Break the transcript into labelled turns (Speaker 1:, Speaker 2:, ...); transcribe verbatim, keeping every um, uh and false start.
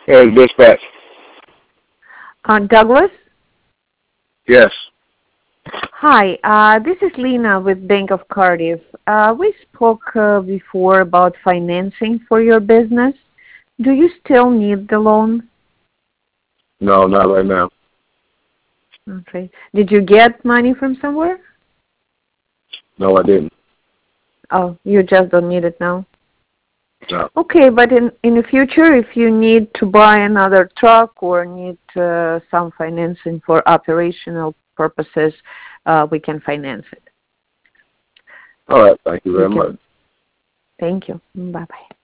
Speaker 1: Uh, dispatch.
Speaker 2: Uh, Douglas?
Speaker 1: Yes.
Speaker 2: Hi, uh, this is Lena with Bank of Cardiff. Uh, we spoke uh, before about financing for your business. Do you still need the loan?
Speaker 1: No, not right now.
Speaker 2: Okay. Did you get money from somewhere?
Speaker 1: No, I didn't.
Speaker 2: Oh, you just don't need it now?
Speaker 1: No.
Speaker 2: Okay, but in, in the future, if you need to buy another truck or need uh, some financing for operational purposes, uh, we can finance it.
Speaker 1: All right. Thank you
Speaker 2: We
Speaker 1: very much.
Speaker 2: can. Thank you. Bye-bye.